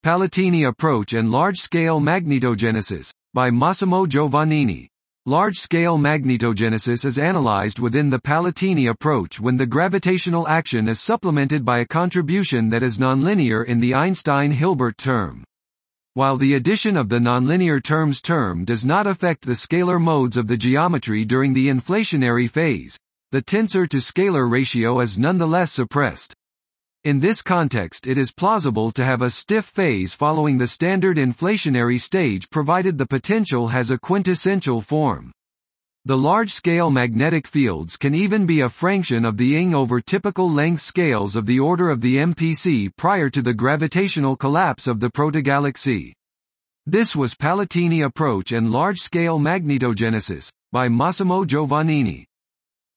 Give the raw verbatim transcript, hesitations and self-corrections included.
Palatini Approach and Large-Scale Magnetogenesis, by Massimo Giovannini. Large-scale magnetogenesis is analyzed within the Palatini approach when the gravitational action is supplemented by a contribution that is nonlinear in the Einstein-Hilbert term. While the addition of the nonlinear terms term does not affect the scalar modes of the geometry during the inflationary phase, the tensor-to-scalar ratio is nonetheless suppressed. In this context, it is plausible to have a stiff phase following the standard inflationary stage provided the potential has a quintessential form. The large-scale magnetic fields can even be a fraction of the I N G over typical length scales of the order of the M P C prior to the gravitational collapse of the protogalaxy. This was Palatini Approach and Large-Scale Magnetogenesis, by Massimo Giovannini.